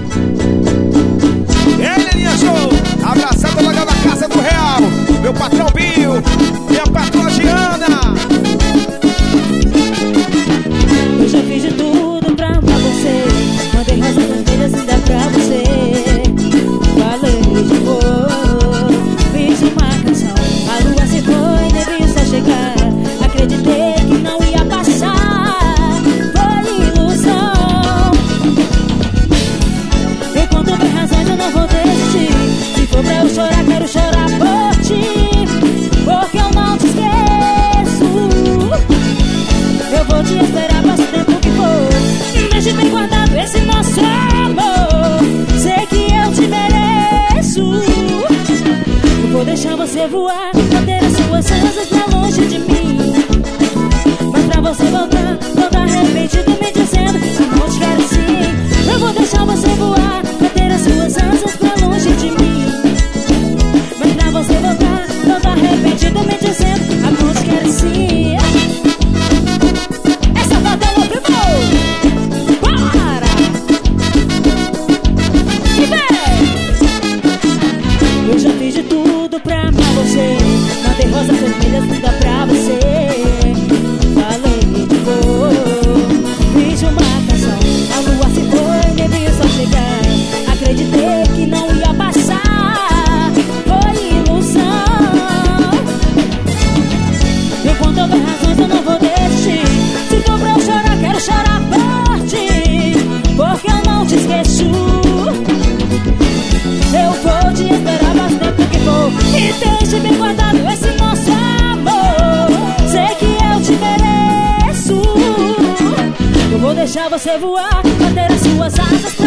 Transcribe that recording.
Ei, Leninha Show, abraçar toda a Casa do Real, meu patrão Bill, minha patroa Giana. Eu já fiz de tudo pra amar você, mandei rosas vermelhas ainda pra você. Falei de amor, fiz uma canção, a lua se foi, devia só chegar. Acreditei que não ia passar, foi ilusão. Enquanto houver razões eu não vou desistir. Se for pra eu chorar, quero chorar por ti, porque eu não te esqueço. Eu vou te esperar, passe o tempo que for. Deixe bem guardado esse nosso amor, sei que eu te mereço. Eu vou deixar você voar, manter as suas asas pra longe de mim. Mas pra você voltar, voltar arrependido me dizendo que não te quero assim. Eu vou deixar você voar, manter as suas asas pra longe de mim. Mas pra você voltar, voltar arrependido me dizendo que não te quero assim. Essa volta é o primo. Bora! E vem! Eu já fiz de tudo pra amar você, mandei rosas vermelhas linda pra você. Falei de amor, fiz uma canção, a lua se foi, devia só chegar. Acreditei que não ia passar, foi ilusão. Enquanto houver razões eu não vou desistir. Se for pra eu chorar, quero chorar por ti, porque eu não te esqueço. Eu vou te esperar mais tempo que for. E deixe bem guardado esse nosso amor, sei que eu te mereço. Eu vou deixar você voar, manter as suas asas